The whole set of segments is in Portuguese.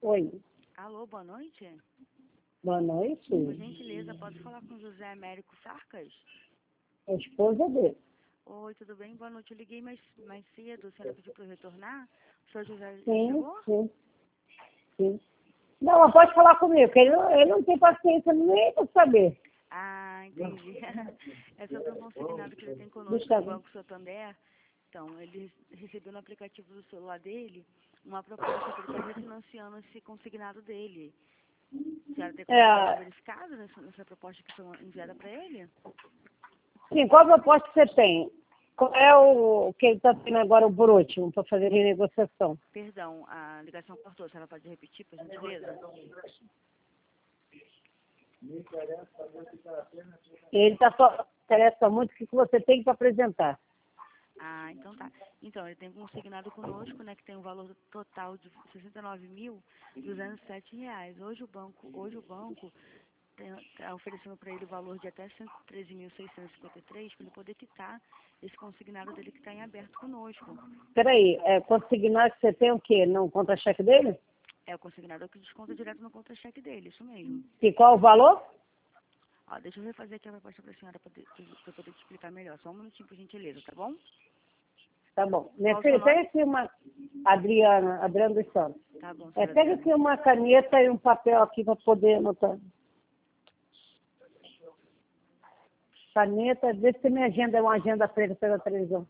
Oi, Alô, boa noite. boa noite. Por gentileza, posso falar com José Américo Sarcas? É a esposa dele. Oi, tudo bem? Boa noite. Eu liguei mais cedo, a senhora pediu para eu retornar. O senhor José já Sim, chegou? sim. Não, mas pode falar comigo, porque ele não tem paciência nem para saber. Ah, entendi. É sobre um consignado que ele tem conosco Deixa no eu ver. Banco Santander. Então, ele recebeu no aplicativo do celular dele uma proposta que ele está refinanciando esse consignado dele. A senhora tem como dar uma É, verificada nessa proposta que foi enviada para ele? sim, qual proposta que você tem? Qual é o que ele está tendo agora por último, para fazer renegociação? Perdão, a ligação cortou. A senhora pode repetir, por gentileza? Ele está só interessa muito o que você tem para apresentar. Ah, então tá. Então, ele tem consignado conosco, né, que tem um valor total de R$ 69.207. Hoje o banco está oferecendo para ele o valor de até R$ 113.653 para ele poder quitar esse consignado dele que está em aberto conosco. Peraí, consignado que você tem o quê? Não contra-cheque dele? É o consignado que desconta direto no contra-cheque dele, isso mesmo. E qual o valor? Ó, deixa eu refazer aqui a proposta para a senhora para eu poder te explicar melhor. Só um minutinho, por gentileza, tá bom? Tá bom. Minha Qual o seu filha, nome? pega aqui uma... Adriana dos Santos. Tá bom, senhora Pega Adriana. aqui uma caneta e um papel aqui para poder anotar. Caneta, vê se minha agenda é uma agenda preta pela televisão.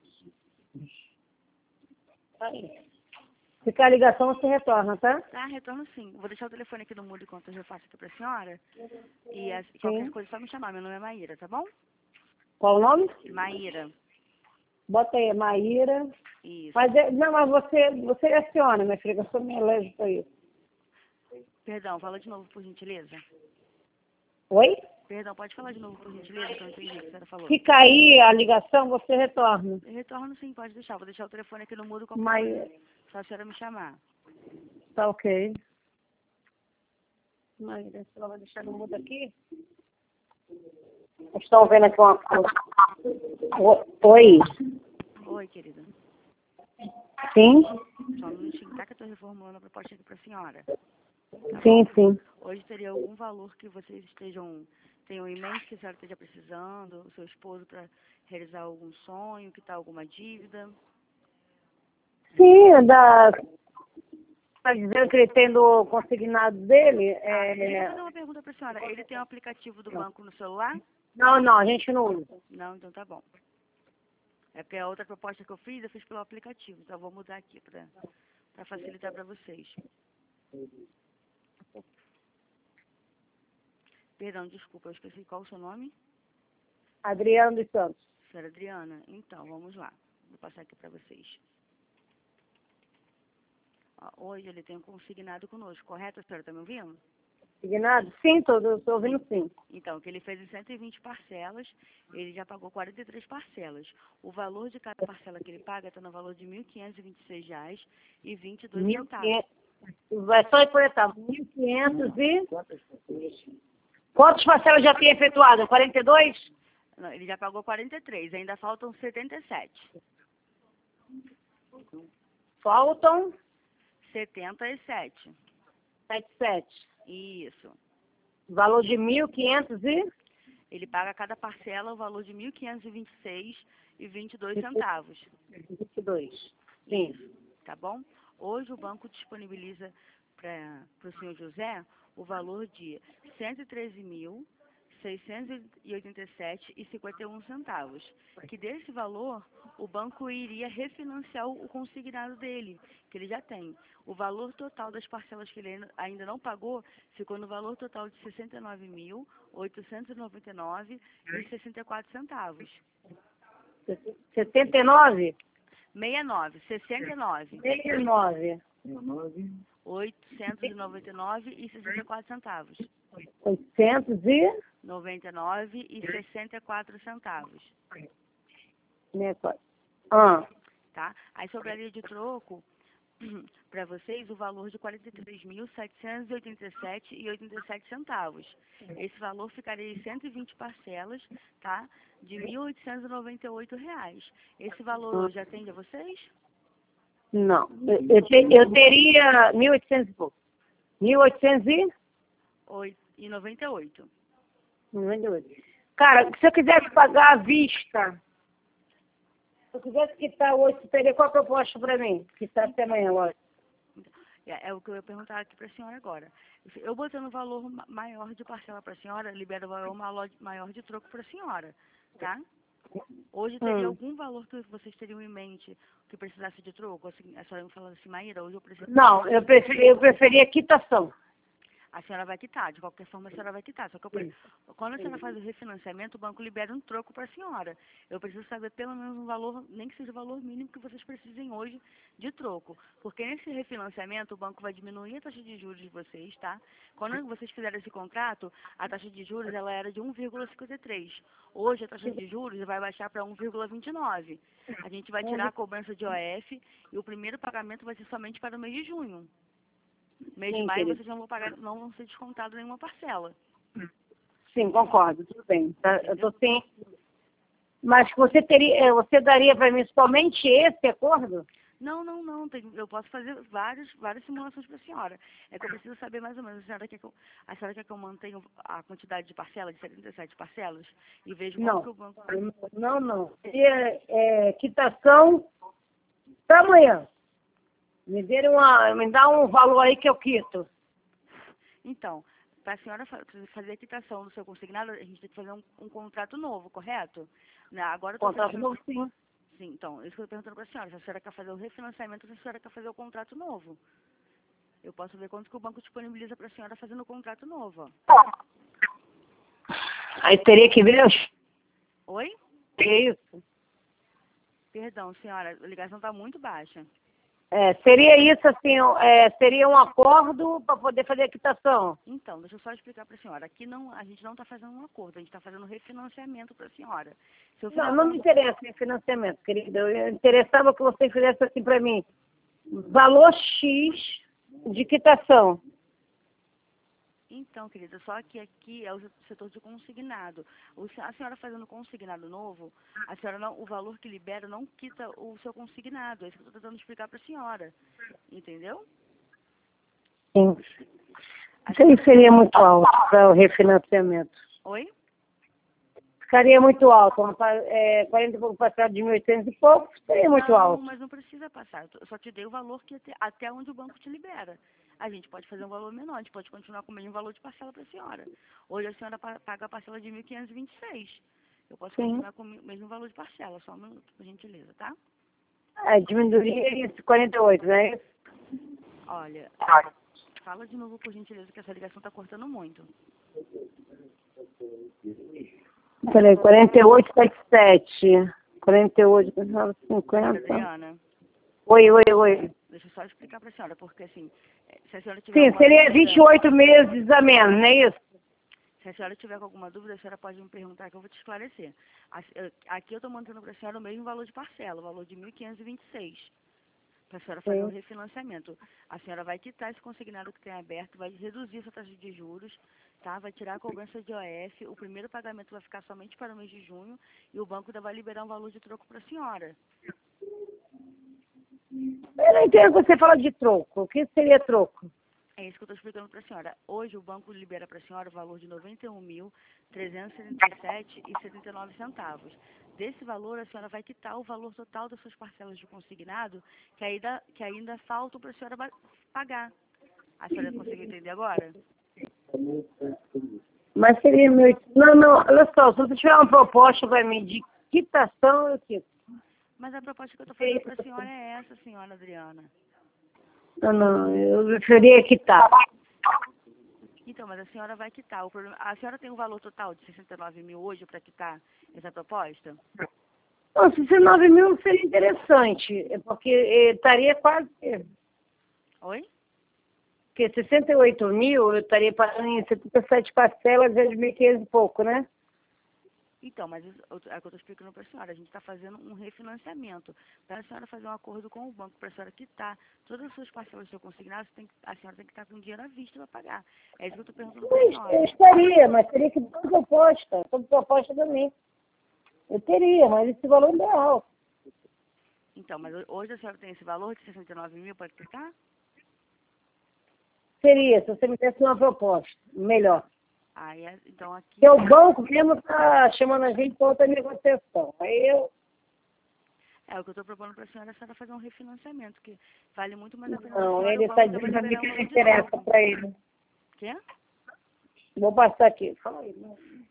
Aí. Se cair a ligação, você retorna, tá? Tá, retorno sim. Vou deixar o telefone aqui no mudo enquanto eu faço aqui pra senhora. E qualquer Sim. coisa é só me chamar. Meu nome é Maíra, tá bom? Qual o nome? Maíra. Bota aí, Maíra. Isso. Mas, não, mas você aciona, minha filha, eu sou meio alérgica a isso. Perdão, fala de novo, por gentileza. Oi? Perdão, pode falar de novo, por gentileza, que eu não entendi o que a senhora falou. Se cair a ligação, você retorna. Eu retorno sim, pode deixar. Vou deixar o telefone aqui no mudo, qualquer Mas, coisa. Só a senhora me chamar. tá ok. Maíra, você vai deixar no mudo aqui? Estão vendo aqui uma coisa. Oi? Oi, querida. Sim? Só um minutinho, tá? Que eu tô reformulando a proposta aqui pra senhora. Tá Sim, bom? sim. Hoje teria algum valor que vocês tenham em mente que a senhora esteja precisando, o seu esposo para realizar algum sonho, quitar alguma dívida? Sim, tá dizendo que ele tem do consignado dele. Deixa eu fazer uma pergunta para a senhora. Ele tem o aplicativo do banco no celular? Não, a gente não usa. Não, então tá bom. É porque a outra proposta que eu fiz pelo aplicativo. Então eu vou mudar aqui para facilitar para vocês. Perdão, desculpa, eu esqueci qual o seu nome? Adriano dos Santos. Senhora Adriana? Então, vamos lá. Vou passar aqui para vocês. Ó, hoje ele tem um consignado conosco, correto? A senhora está me ouvindo? Consignado? Sim, estou ouvindo sim. Então, que ele fez em 120 parcelas, ele já pagou 43 parcelas. O valor de cada parcela que ele paga está no valor de R$ 1.526,22. 1.500. Vai só completar. 1.500 e... Quantas parcelas já tem efetuado? 42? Não, ele já pagou 43, ainda faltam 77. Faltam 77. 77. Isso. Valor de 1.500 e... Ele paga cada parcela o valor de R$ 1.526,22. 22. Sim. Isso, tá bom? Hoje o banco disponibiliza para o senhor José o valor de R$ 113.687,51. Que desse valor, o banco iria refinanciar o consignado dele, que ele já tem. O valor total das parcelas que ele ainda não pagou ficou no valor total de R$ 69.899,64. 79? 69. 69. 899,64. 800 e... 99,64. 64. Ah, Tá? Aí sobraria de troco para vocês o valor de R$ 43.787,87. Esse valor ficaria em 120 parcelas, tá? De R$ 1.898. Esse valor hoje atende a vocês? não. Eu teria 1.800 e pouco. 1.898. Cara, se eu quisesse pagar à vista, se eu quisesse quitar hoje, você teria qual a proposta para mim? Quitar até amanhã, lógico. É o que eu ia perguntar aqui para a senhora agora. Eu botando o valor maior de parcela para a senhora, libera o valor maior de troco para a senhora, tá? Hoje teria algum valor que vocês teriam em mente que precisasse de troco? Assim, a senhora me falando assim, Maíra, hoje eu preciso... Não, eu preferia quitação. A senhora vai quitar, de qualquer forma a senhora vai quitar. Só que quando a senhora faz o refinanciamento, o banco libera um troco para a senhora. Eu preciso saber pelo menos um valor, nem que seja o valor mínimo que vocês precisem hoje de troco. Porque nesse refinanciamento, o banco vai diminuir a taxa de juros de vocês, tá? Quando vocês fizeram esse contrato, a taxa de juros ela era de 1,53. Hoje a taxa de juros vai baixar para 1,29. A gente vai tirar a cobrança de OF e o primeiro pagamento vai ser somente para o mês de junho. Mês de maio vocês não vão ser descontados nenhuma parcela. Sim, concordo, tudo bem. Tá, eu tô sem. Mas você daria para mim somente esse acordo? Não. Eu posso fazer várias simulações para a senhora. É que eu preciso saber mais ou menos. A senhora quer que eu mantenha a quantidade de parcelas, de 77 parcelas? E vejo quanto que o banco... Não. Quitação para amanhã. Me dá um valor aí que eu quito. Então, para a senhora fazer a quitação do seu consignado, a gente tem que fazer um contrato novo, correto? Agora Contrato novo, sim. Sim, então, isso que eu estou perguntando para a senhora. Se a senhora quer fazer o refinanciamento, se a senhora quer fazer o contrato novo. Eu posso ver quanto que o banco disponibiliza para a senhora fazendo o contrato novo, ó. Aí teria que ver... Oi? Que isso? Perdão, senhora, a ligação está muito baixa. Seria isso, assim, seria um acordo para poder fazer a quitação. Então, deixa eu só explicar para a senhora. Aqui a gente não está fazendo um acordo, a gente está fazendo um refinanciamento para a senhora. Não me interessa em financiamento, querida. Eu interessava que você fizesse assim para mim. Valor X de quitação. Então, querida, só que aqui é o setor de consignado. A senhora fazendo consignado novo, o valor que libera não quita o seu consignado. É isso que eu estou tentando explicar para a senhora. Entendeu? Sim. Isso aí seria muito alto para o refinanciamento. Oi? Ficaria muito alto. 40 e pouco passado de 1.800 e pouco, seria muito alto. Não, mas não precisa passar. Eu só te dei o valor que até onde o banco te libera. A gente pode fazer um valor menor, a gente pode continuar com o mesmo valor de parcela para a senhora. Hoje a senhora paga a parcela de 1.526. Eu posso continuar com o mesmo valor de parcela, só um minuto, por gentileza, tá? Diminuiria esse 48, né? Olha, fala de novo, por gentileza, que essa ligação está cortando muito. Peraí, 48,77. 48, 50. Adriana. Oi. Deixa eu só explicar para a senhora, porque assim, se a senhora tiver... Sim, seria 28 meses a menos, não é isso? Se a senhora tiver com alguma dúvida, a senhora pode me perguntar que eu vou te esclarecer. Aqui eu estou mantendo para a senhora o mesmo valor de parcela, o valor de 1.526, para a senhora fazer o refinanciamento. A senhora vai quitar esse consignado que tem aberto, vai reduzir essa taxa de juros, tá? Vai tirar a cobrança de OF, o primeiro pagamento vai ficar somente para o mês de junho e o banco ainda vai liberar um valor de troco para a senhora. Eu não entendo você fala de troco. O que seria troco? É isso que eu estou explicando para a senhora. Hoje o banco libera para a senhora o valor de R$ 91.377,79. Desse valor, a senhora vai quitar o valor total das suas parcelas de consignado que ainda faltam para a senhora pagar. A senhora conseguiu entender agora? Mas seria meu... Não, olha só, se você tiver uma proposta para mim de quitação, eu quito. Mas a proposta que eu estou fazendo para a senhora é essa, senhora Adriana. Não, eu preferia quitar. Então, mas a senhora vai quitar. A senhora tem um valor total de 69 mil hoje para quitar essa proposta? Não, 69 mil seria interessante, porque estaria quase... Oi? Porque 68 mil eu estaria pagando em 77 parcelas de 1.500 e pouco, né? Então, mas é o que eu estou explicando para a senhora. A gente está fazendo um refinanciamento. Para a senhora fazer um acordo com o banco, para a senhora quitar todas as suas parcelas do seu consignado, a senhora tem que estar com dinheiro à vista para pagar. É isso que eu estou perguntando para a senhora. Eu estaria, mas teria que dar proposta. Sob proposta também. Eu teria, mas esse valor ainda é alto. Então, mas hoje a senhora tem esse valor de 69 mil para quitar? Seria, se você me desse uma proposta, melhor. Então aqui... Porque o banco mesmo está chamando a gente para outra negociação. Aí eu... o que eu estou propondo para a senhora fazer um refinanciamento, que vale muito mais a pena para a Não, senhora, ele o está banco dizendo vai para mim liberar que um não novo de interessa troco. para ele. Quê? Vou passar aqui. Fala aí.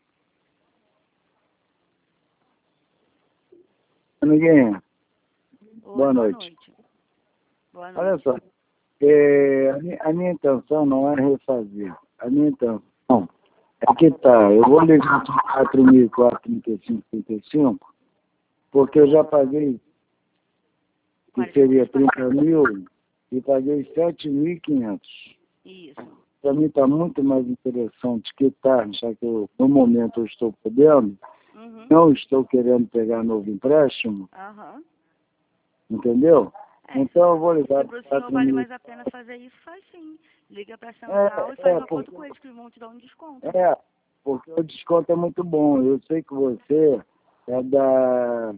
Amiguinha, Oi, boa noite. Boa noite. Olha só, a minha intenção não é refazer. A minha intenção é que eu vou ligar para 4.435,35, porque eu já paguei, que seria 30 mil, e paguei 7.500. Isso. Para mim está muito mais interessante quitar, já que no momento eu estou podendo, não estou querendo pegar novo empréstimo, entendeu? Então eu vou ligar para o senhor vale mais a pena fazer isso, faz sim. Liga para a central e faz um acordo com eles, que eles vão te dar um desconto. Porque o desconto é muito bom. Eu sei que você é da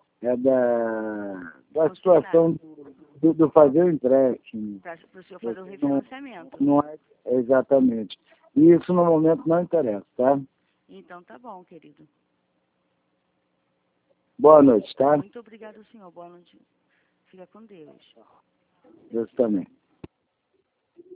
situação do fazer o empréstimo. Para o senhor fazer o refinanciamento. Não é exatamente. E isso no momento não interessa, tá? Então tá bom, querido. Boa noite, tá? Muito obrigado, senhor. Boa noite. Fica com Deus. Deus também.